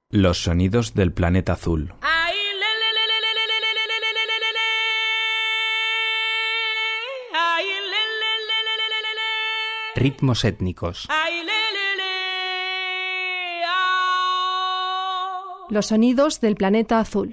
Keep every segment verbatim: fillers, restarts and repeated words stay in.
Los sonidos del planeta azul. Ritmos étnicos. Los sonidos del planeta azul.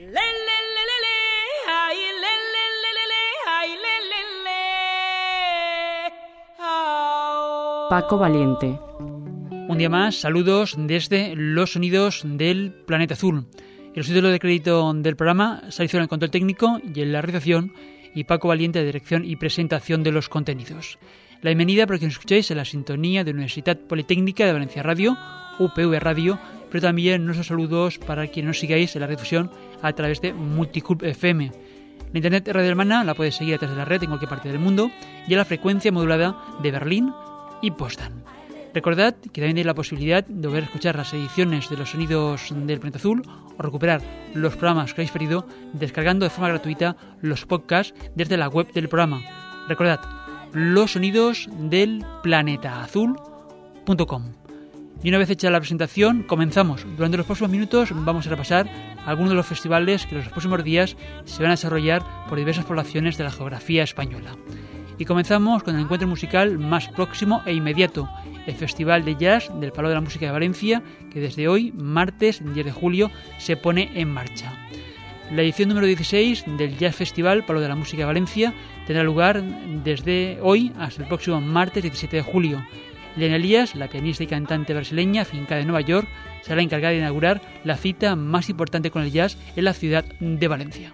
Paco Valiente. Un día más, saludos desde Los Sonidos del Planeta Azul. El título de crédito del programa se hizo en el control técnico y en la realización, y Paco Valiente de dirección y presentación de los contenidos. La bienvenida para que nos escuchéis en la sintonía de Universidad Politécnica de Valencia Radio, U P V Radio, pero también nuestros saludos para quienes nos sigáis en la difusión a través de Multiclub F M. La Internet Radio Hermana la puedes seguir a través de la red en cualquier parte del mundo y a la frecuencia modulada de Berlín y Potsdam. Recordad que también tenéis la posibilidad de volver a escuchar las ediciones de Los Sonidos del Planeta Azul o recuperar los programas que habéis perdido descargando de forma gratuita los podcasts desde la web del programa. Recordad, los sonidos del planeta azul punto com. Y una vez hecha la presentación, comenzamos. Durante los próximos minutos vamos a repasar algunos de los festivales que los próximos días se van a desarrollar por diversas poblaciones de la geografía española. Y comenzamos con el encuentro musical más próximo e inmediato, el Festival de Jazz del Palo de la Música de Valencia, que desde hoy, martes diez de julio, se pone en marcha. La edición número dieciséis del Jazz Festival Palo de la Música de Valencia tendrá lugar desde hoy hasta el próximo martes diecisiete de julio. Elena Elías, la pianista y cantante brasileña afincada en Nueva York, será la encargada de inaugurar la cita más importante con el jazz en la ciudad de Valencia.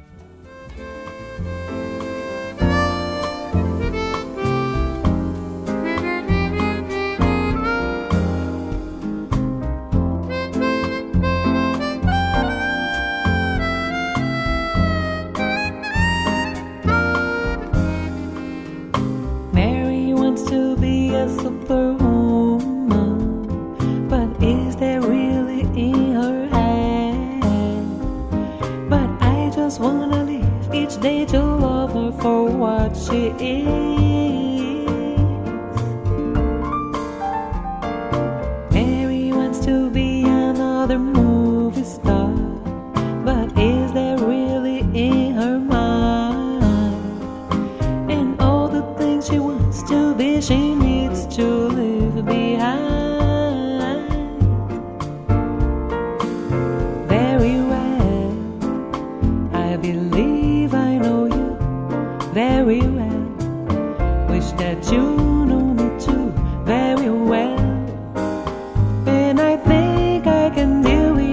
Superwoman, but is there really in her hand? But I just wanna live each day to love her for what she is. Mary wants to be another movie star, but is there really in her mind? And all the things she wants to be, she needs to leave behind. Very well, I believe I know you very well. Wish that you know me too very well. And I think I can deal with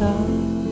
stop.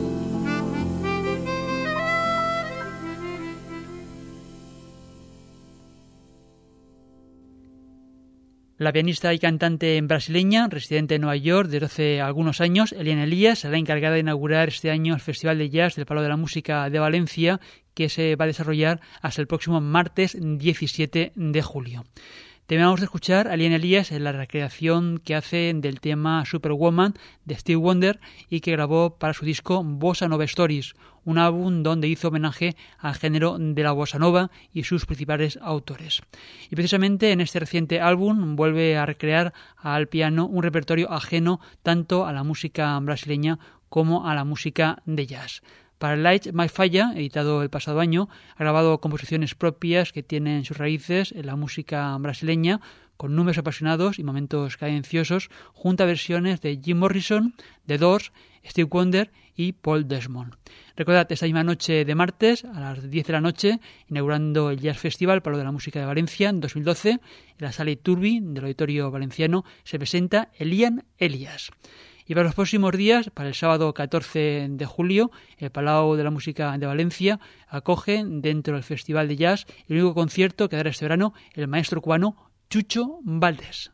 La pianista y cantante brasileña, residente en Nueva York desde hace algunos años, Eliane Elias, será la encargada de inaugurar este año el Festival de Jazz del Palau de la Música de Valencia, que se va a desarrollar hasta el próximo martes diecisiete de julio. También vamos a escuchar a Eliane Elias en la recreación que hace del tema Superwoman de Stevie Wonder y que grabó para su disco Bossa Nova Stories, un álbum donde hizo homenaje al género de la bossa nova y sus principales autores. Y precisamente en este reciente álbum vuelve a recrear al piano un repertorio ajeno tanto a la música brasileña como a la música de jazz. Para Light My Fire, editado el pasado año, ha grabado composiciones propias que tienen sus raíces en la música brasileña, con números apasionados y momentos cadenciosos, junto a versiones de Jim Morrison, The Doors, Stevie Wonder y Paul Desmond. Recordad, esta misma noche de martes, a las diez de la noche, inaugurando el Jazz Festival Palau de la Música de Valencia en dos mil doce, en la Sala Iturbi del Auditorio Valenciano, se presenta Eliane Elias. Y para los próximos días, para el sábado catorce de julio, el Palau de la Música de Valencia acoge dentro del Festival de Jazz el único concierto que dará este verano el maestro cubano Chucho Valdés.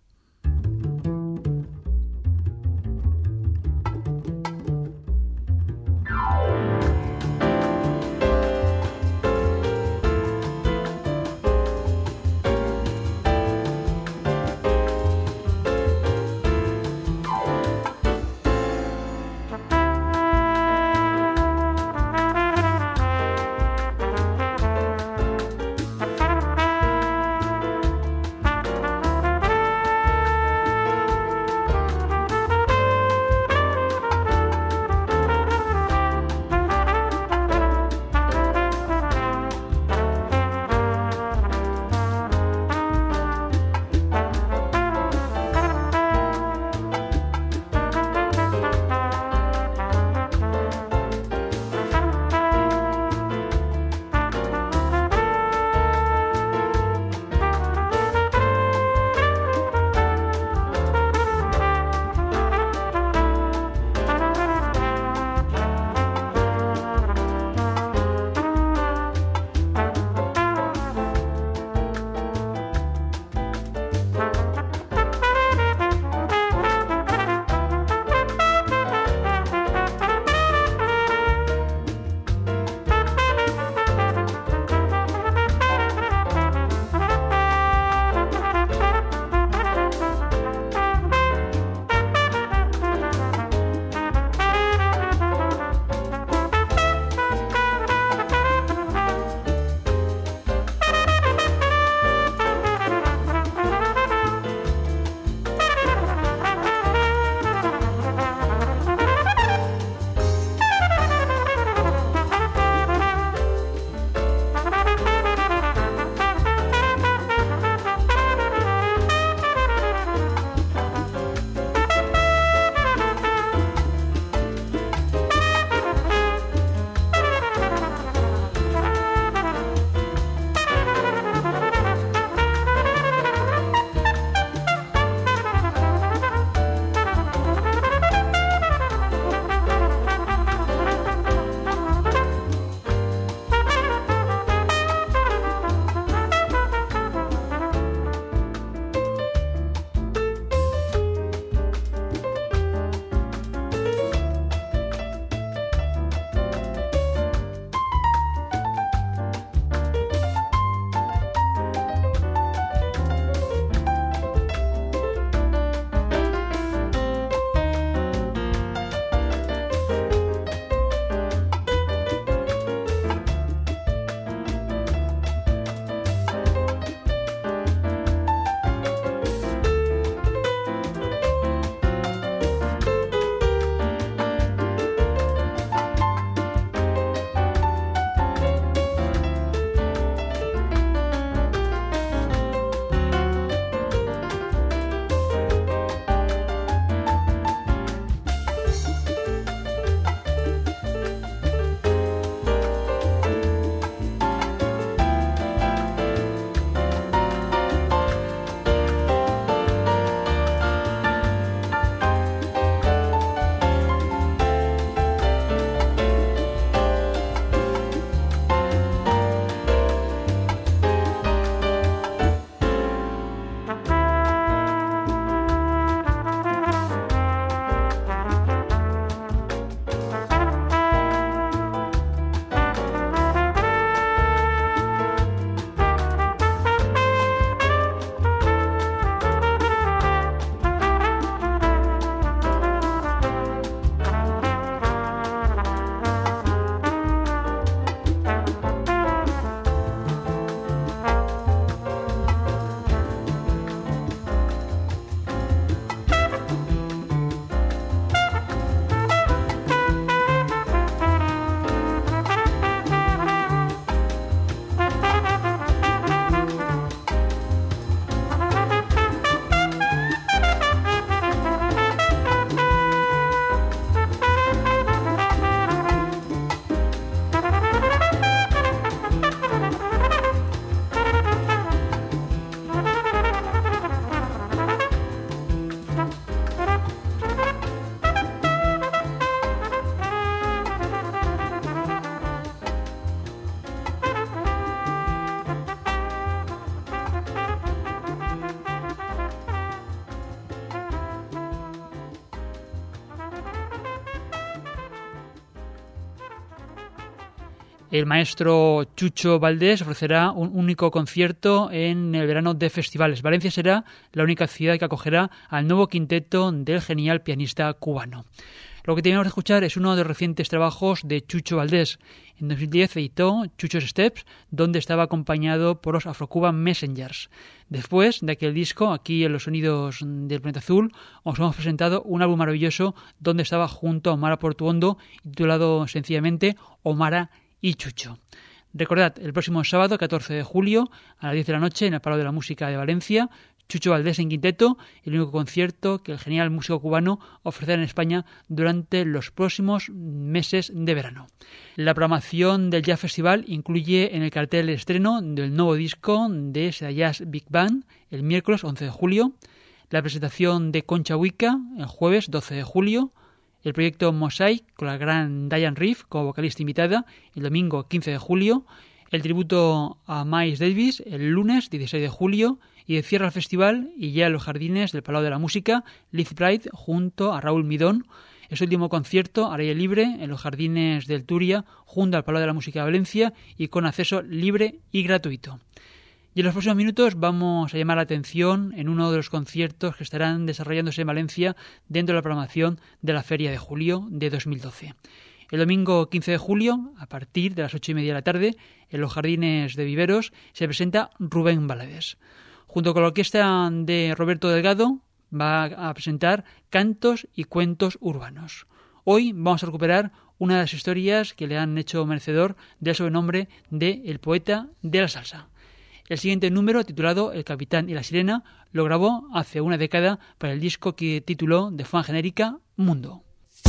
El maestro Chucho Valdés ofrecerá un único concierto en el verano de festivales. Valencia será la única ciudad que acogerá al nuevo quinteto del genial pianista cubano. Lo que tenemos que escuchar es uno de los recientes trabajos de Chucho Valdés. En dos mil diez editó Chucho's Steps, donde estaba acompañado por los Afro-Cuban Messengers. Después de aquel disco, aquí en los Sonidos del Planeta Azul, os hemos presentado un álbum maravilloso donde estaba junto a Omara Portuondo, titulado sencillamente Omara y Chucho. Recordad, el próximo sábado, catorce de julio, a las diez de la noche, en el Palau de la Música de Valencia, Chucho Valdés en quinteto, el único concierto que el genial músico cubano ofrecerá en España durante los próximos meses de verano. La programación del Jazz Festival incluye en el cartel el estreno del nuevo disco de Seda Jazz Big Band el miércoles once de julio, la presentación de Concha Huica el jueves doce de julio, el proyecto Mosaic con la gran Diane Reeve como vocalista invitada el domingo quince de julio, el tributo a Miles Davis el lunes dieciséis de julio y de cierre al festival y ya en los jardines del Palau de la Música, Liz Pride junto a Raúl Midón. Es el último concierto al aire libre en los jardines del Turia junto al Palau de la Música de Valencia y con acceso libre y gratuito. Y en los próximos minutos vamos a llamar la atención en uno de los conciertos que estarán desarrollándose en Valencia dentro de la programación de la Feria de Julio de dos mil doce. El domingo quince de julio, a partir de las ocho y media de la tarde, en los jardines de Viveros, se presenta Rubén Valadez. Junto con la orquesta de Roberto Delgado, va a presentar Cantos y Cuentos Urbanos. Hoy vamos a recuperar una de las historias que le han hecho merecedor del sobrenombre de El Poeta de la Salsa. El siguiente número, titulado El Capitán y la Sirena, lo grabó hace una década para el disco que tituló de forma genérica Mundo.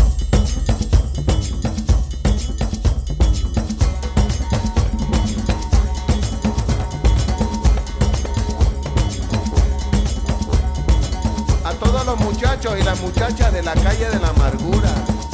A todos los muchachos y las muchachas de la calle de la amargura.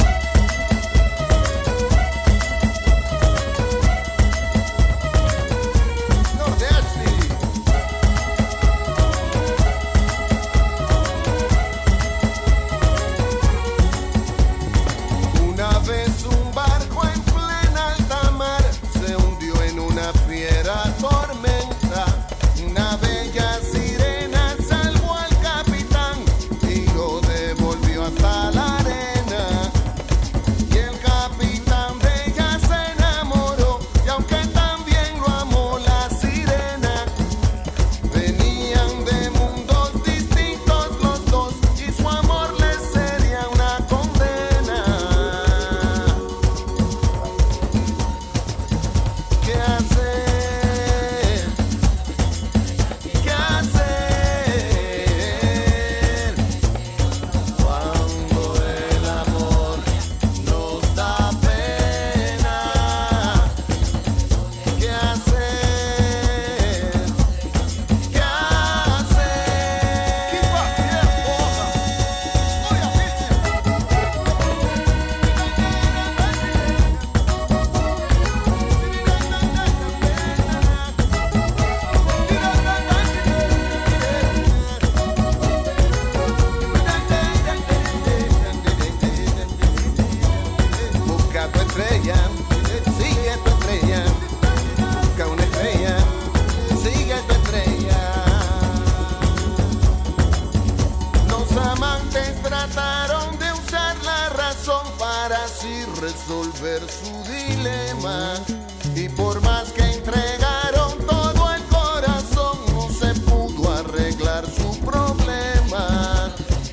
resolver su dilema, y por más que entregaron todo el corazón, no se pudo arreglar su problema.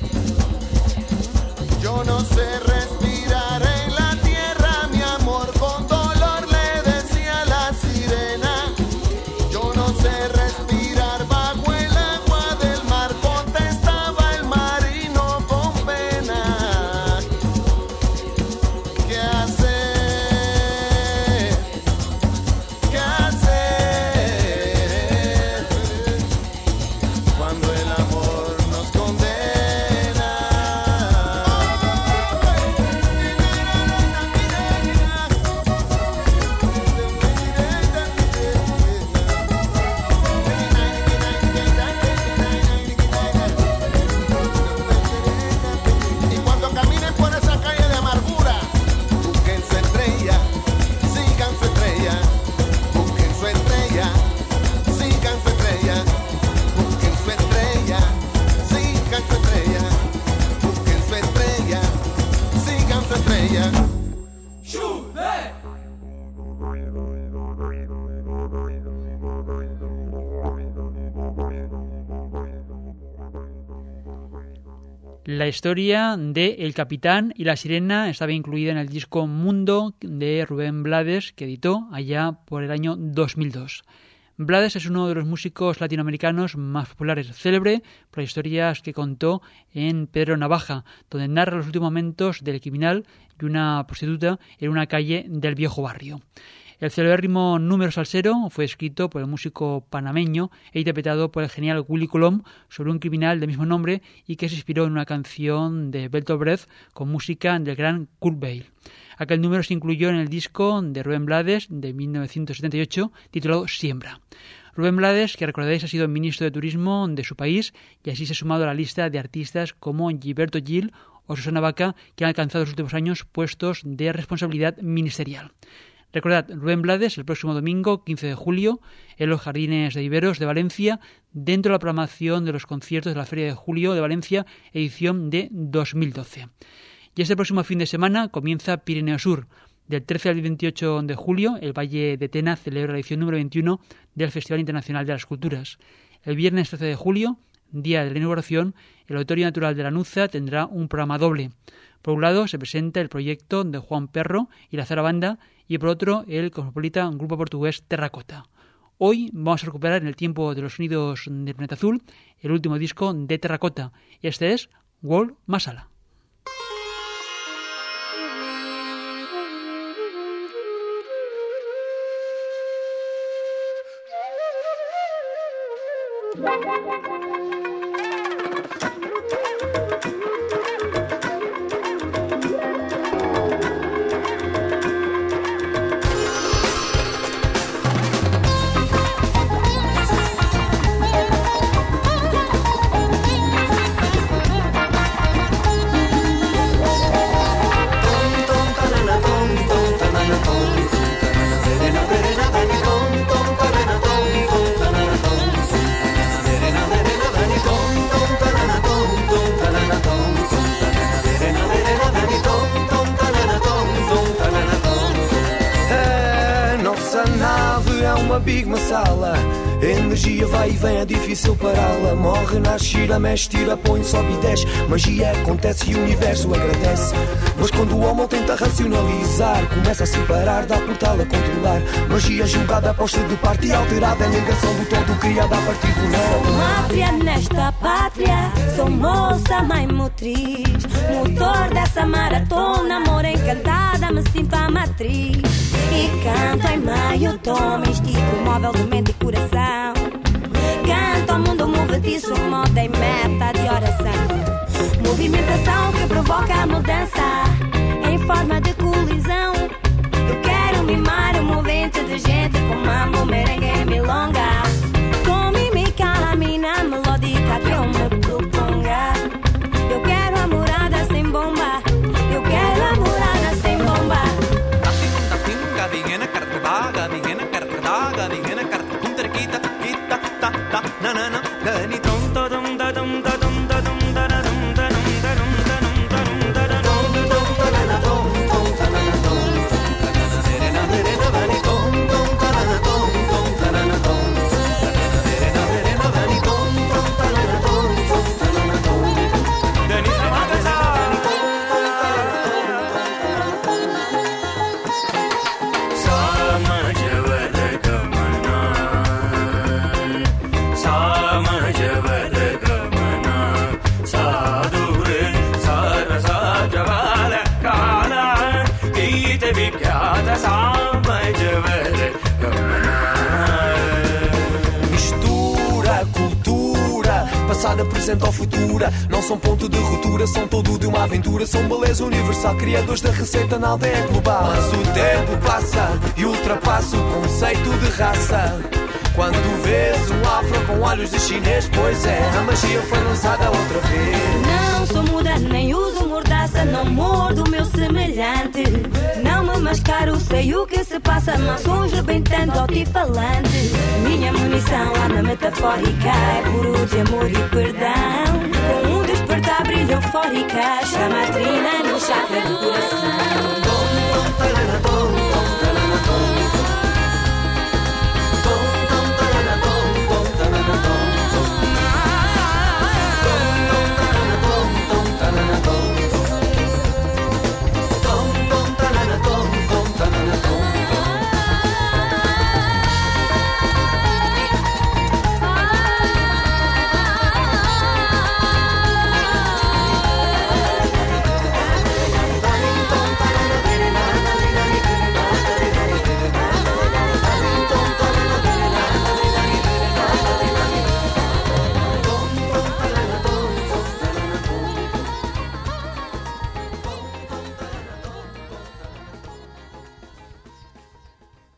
Yo no sé respirar en la tierra, mi amor, con dolor le decía la sirena. Yo no sé respirar bajo el agua del mar, contestaba el marino con pena. ¿Qué hacer? ¿Qué hacer? La historia de El Capitán y la Sirena estaba incluida en el disco Mundo de Rubén Blades, que editó allá por el año dos mil dos. Blades es uno de los músicos latinoamericanos más populares, célebre por las historias que contó en Pedro Navaja, donde narra los últimos momentos del criminal y una prostituta en una calle del viejo barrio. El celebérrimo Número Salsero fue escrito por el músico panameño e interpretado por el genial Willy Colom sobre un criminal del mismo nombre y que se inspiró en una canción de Bertolt Brecht con música del gran Kurt Weill. Aquel número se incluyó en el disco de Rubén Blades de mil novecientos setenta y ocho titulado Siembra. Rubén Blades, que recordaréis ha sido ministro de Turismo de su país y así se ha sumado a la lista de artistas como Gilberto Gil o Susana Baca, que han alcanzado en los últimos años puestos de responsabilidad ministerial. Recordad, Rubén Blades el próximo domingo, quince de julio, en los Jardines de Viveros de Valencia, dentro de la programación de los conciertos de la Feria de Julio de Valencia, edición de dos mil doce. Y este próximo fin de semana comienza Pirineo Sur. Del trece al veintiocho de julio, el Valle de Tena celebra la edición número veintiuno del Festival Internacional de las Culturas. El viernes trece de julio, día de la inauguración, el Auditorio Natural de Lanuza tendrá un programa doble. Por un lado, se presenta el proyecto de Juan Perro y la Zarabanda, y por otro, el cosmopolita grupo portugués Terracota. Hoy vamos a recuperar en el tiempo de los sonidos del planeta azul el último disco de Terracota. Este es World Masala. Big Masala, a energia vai e vem, é difícil pará-la. Morre, nasce, gira, mexe, tira, põe, sobe e desce. Magia acontece e o universo agradece. Mas quando o homem tenta racionalizar, começa a se parar, dá por tal a controlar. Magia julgada, posta de parte e alterada, é negação do todo criada a partir do nada. Sou mátria nesta pátria, sou moça, mãe motriz, motor dessa maratona, amor encantada, me sinto a matriz. E canto em meio tom, estico móvel de mente e coração. Canto ao mundo movediço, moda e meta de oração. Movimentação que provoca a mudança em forma de colisão. Eu quero mimar um movimento de gente com mambo, merengue e milonga. Com mímica, a mina melódica que eu me proponga. Eu quero a morada sem bomba. Eu quero a morada sem bomba. Na na na, dani tom tom tom tom tom tom tom mistura, cultura, passada, presente ou futura. Não são ponto de ruptura, são todo de uma aventura. São beleza universal, criadores da receita na aldeia global. Mas o tempo passa e ultrapassa o conceito de raça. Quando vês um afro com olhos de chinês, pois é, a magia foi lançada outra vez. Não sou muda, nem uso mordaça, não mordo o meu semelhante. Não me mascaro, sei o que se passa, mas sou rebentando altifalante. Minha munição lá na metafórica é puro de amor e perdão. Com um despertar brilho eufórica, chama a trina no chakra do coração.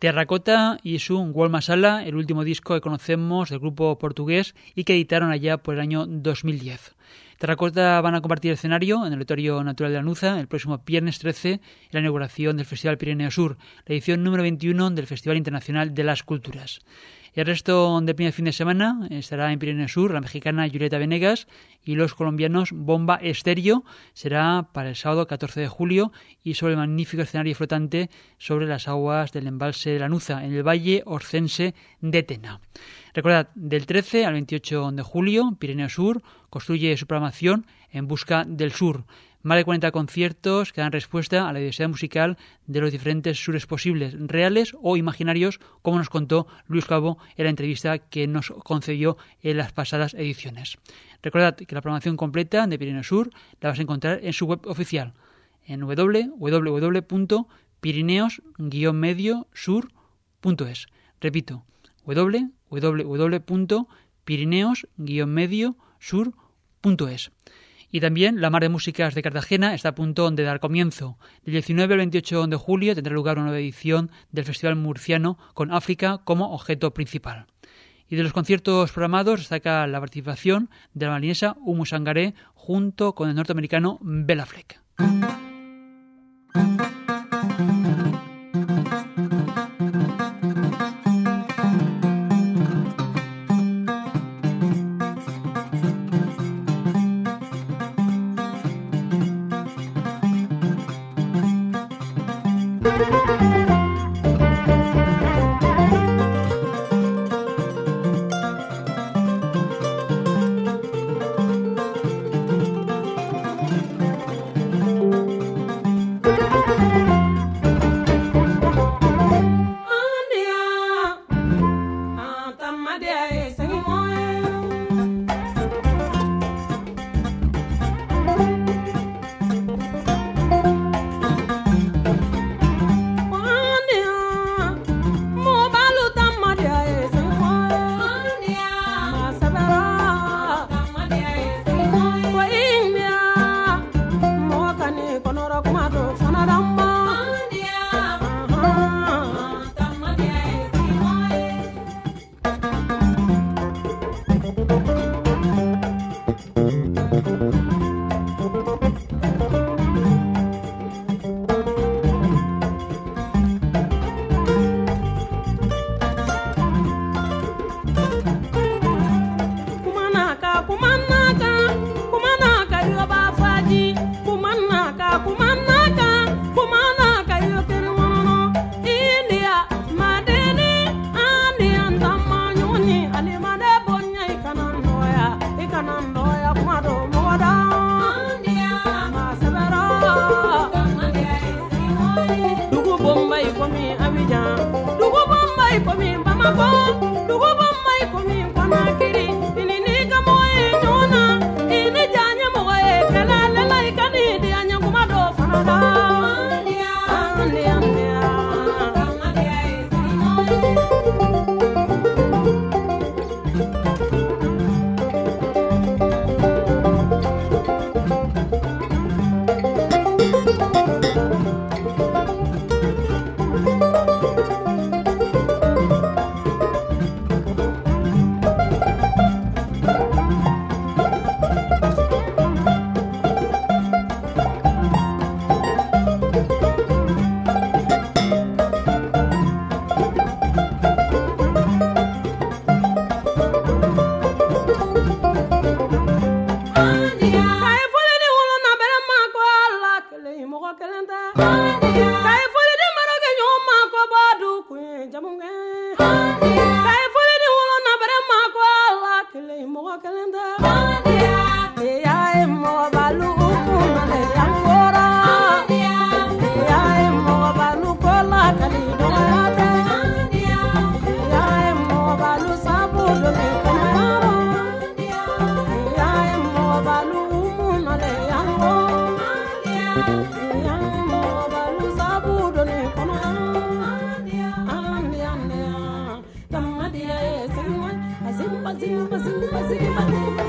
Terracota y su World Masala, el último disco que conocemos del grupo portugués y que editaron allá por el año dos mil diez. Terracota van a compartir escenario en el Auditorio Natural de Lanuza el próximo viernes trece en la inauguración del Festival Pirineo Sur, la edición número veintiuno del Festival Internacional de las Culturas. El resto del primer fin de semana estará en Pirineo Sur la mexicana Julieta Venegas y los colombianos Bomba Estéreo. Será para el sábado catorce de julio y sobre el magnífico escenario flotante sobre las aguas del embalse de Lanuza, en el Valle Orcense de Tena. Recordad, del trece al veintiocho de julio, Pirineo Sur construye su programación en busca del sur. Más de cuarenta conciertos que dan respuesta a la diversidad musical de los diferentes sures posibles, reales o imaginarios, como nos contó Luis Calvo en la entrevista que nos concedió en las pasadas ediciones. Recordad que la programación completa de Pirineo Sur la vas a encontrar en su web oficial, en doble u doble u doble u punto pirineos guion medio sur punto es. Repito, doble u doble u doble u punto pirineos guion medio sur punto es. Y también la Mar de Músicas de Cartagena está a punto de dar comienzo. Del diecinueve al veintiocho de julio tendrá lugar una nueva edición del Festival Murciano con África como objeto principal. Y de los conciertos programados destaca la participación de la balinesa Umu Sangaré junto con el norteamericano Bela Fleck. Zimba, zimba, zimba, zimba, zimba.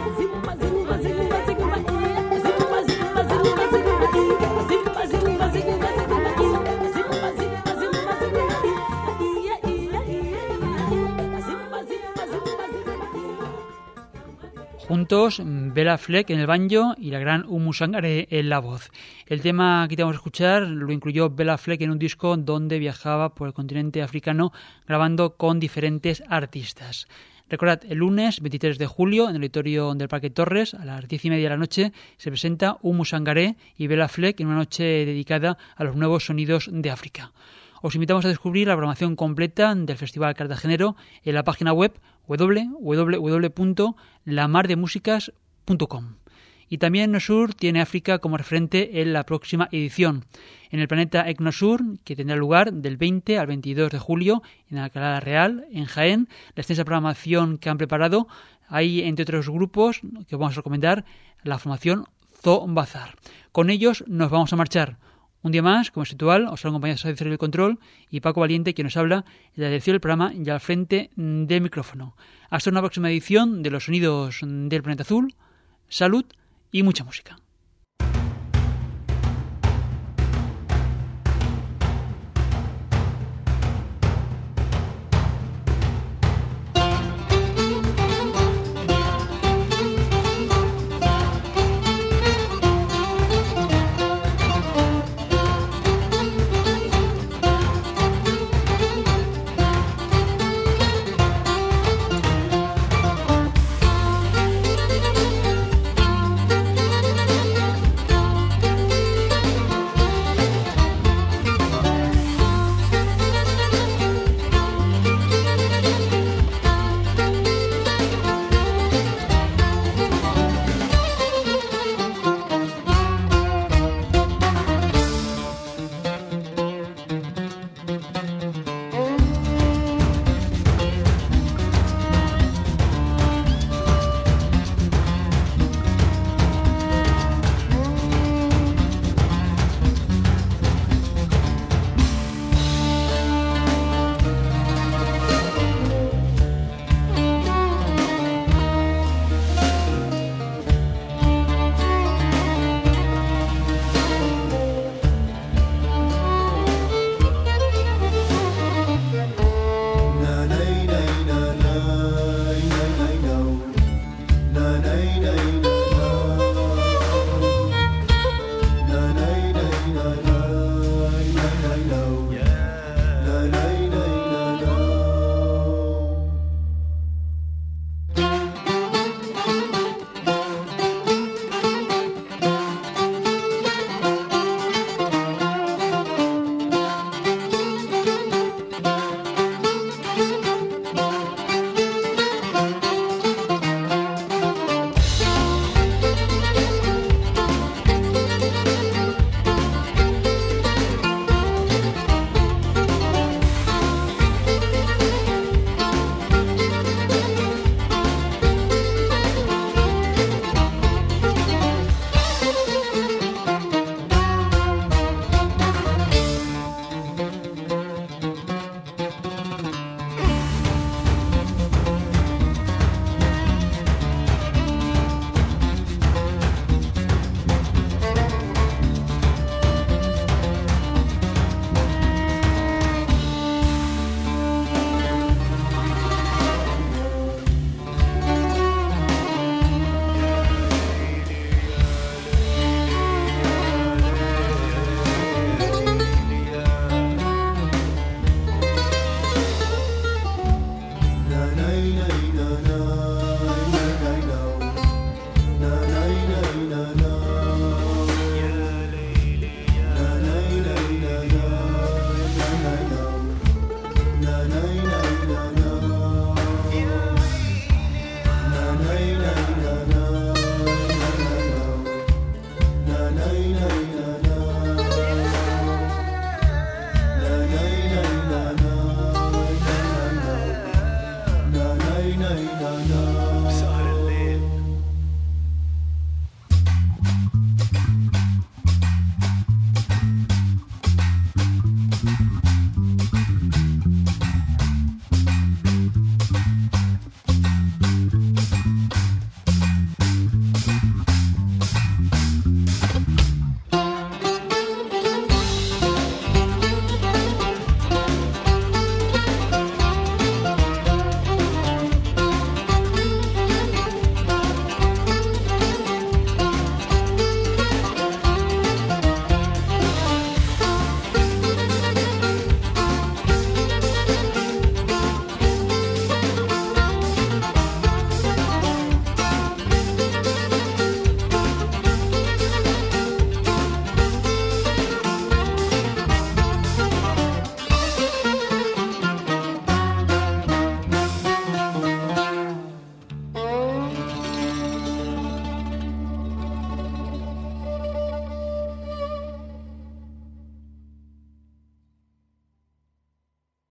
juntos Bela Fleck en el banjo y la gran Oumou Sangaré en la voz. El tema que te vamos a escuchar lo incluyó Bela Fleck en un disco donde viajaba por el continente africano grabando con diferentes artistas. Recordad, el lunes veintitrés de julio en el auditorio del Parque Torres a las diez y media de la noche se presenta Oumou Sangaré y Bela Fleck en una noche dedicada a los nuevos sonidos de África. Os invitamos a descubrir la programación completa del Festival Cartagenero en la página web doble u doble u doble u punto la mar de músicas punto com. Y también Nosur tiene África como referente en la próxima edición. En el planeta Ecnosur, que tendrá lugar del veinte al veintidós de julio en Alcalá Real, en Jaén, la extensa programación que han preparado, hay entre otros grupos que vamos a recomendar la formación Zoo Bazar. Con ellos nos vamos a marchar. Un día más, como es habitual, os acompaña Sergio del Control y Paco Valiente, quien nos habla en la dirección del programa y al frente del micrófono. Hasta una próxima edición de Los Sonidos del Planeta Azul. Salud y mucha música.